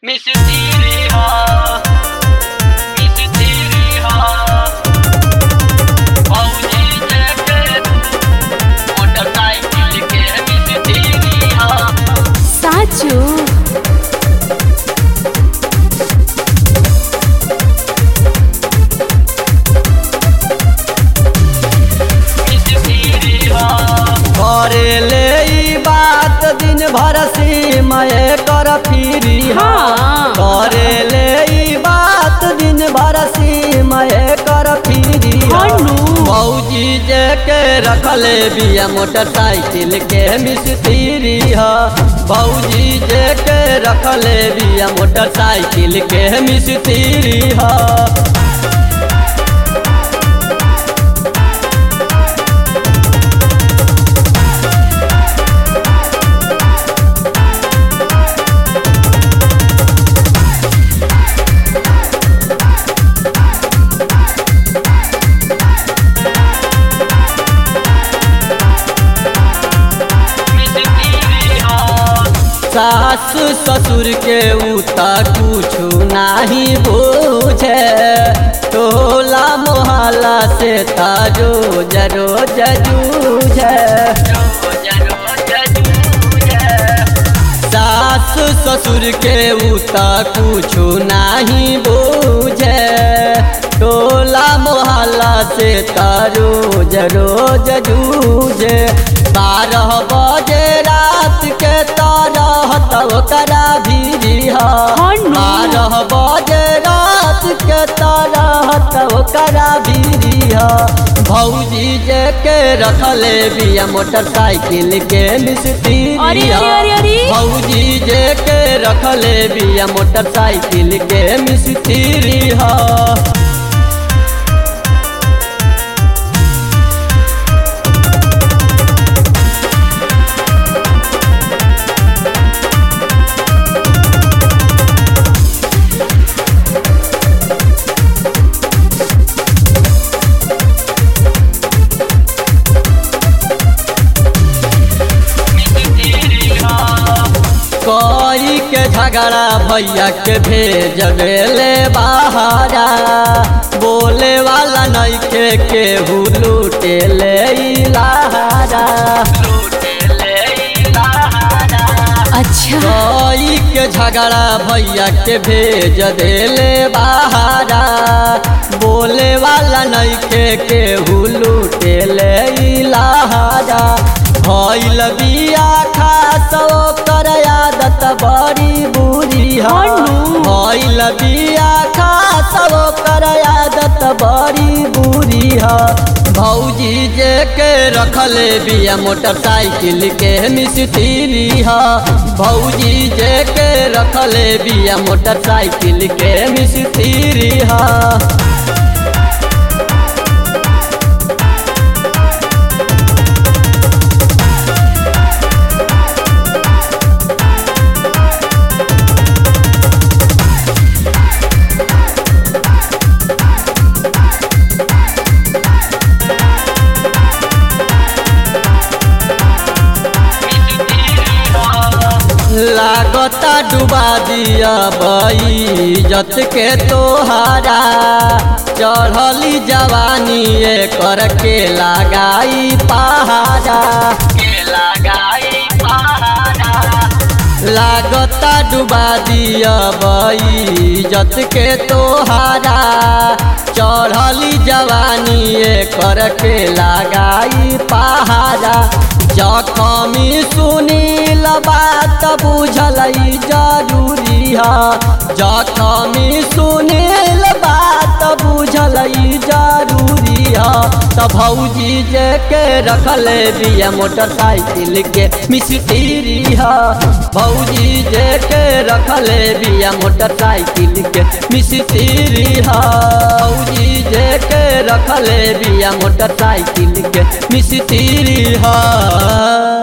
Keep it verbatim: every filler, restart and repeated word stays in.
मिस्त्री हा मिस्त्री हा फौजी जेके मोटरसाइकिल के मिस्त्री हा साचू करेले ई बात दिन भर सीमय कर फिरी हाँ। करेले ई बात दिन भर सीमय कर फिरी हनु। फौजी जे के रखले बिया मोटरसाइकिल के मिस्त्री ह फौजी जे के रखले बिया मोटरसाइकिल के मिस्त्री ह सास ससुर के उता कुछु नाही बूझे टोला मोहल्ला से ताजो जरो जूझे सास ससुर के उता कुछु नाही बूझे टोला मोहल्ला से तारो जरो जूझे बारह बजे रात के तरह तब करा भी बारह बजे रात के तरह तब करा भी भौजी जे के रखले बिया मोटरसाइकिल के मिस्त्री अरे अरे अरे अरे भौजी जे के रखले बिया मोटरसाइकिल के मिस्त्री हा कोई के झगड़ा भैया के भेज देले बहारा बोले वाला नहीं के केहू लूटे ले लहारा अच्छा कोई के झगड़ा भैया के भेज देले बहारा बोले वाला नहीं के केहू लूटे ले लहारा भइल बिया खास ओकर आदत बड़ी बुरी भइल बिया खास ओकर आदत बड़ी बुरी भौजी जे के रखले बिया मोटरसाइकिल के मिस्त्री ह भौजी जे के रखले बिया मोटरसाइकिल के मिस्त्री ह लागता डुबा दिया इज्जत के तोहारा चढ़ली जवानी कर के लगाई पहाड़ा के लगाई पहाड़ा लागता डुबा दिया इज्जत के तोहारा चढ़ली जवानी कर के लगाई पहाड़ा जखमी सुनील बात बुझल जरूरी है जखमी सुनील बात बुझल जरूरी है तो भौजी जे के रखले बिया मोटरसाइकिल के मिस्त्री है भौजी जे के रखले बिया मोटरसाइकिल के मिस्त्री है भौजी जे के रखले बिया मोटरसाइकिल के मिस्त्री है।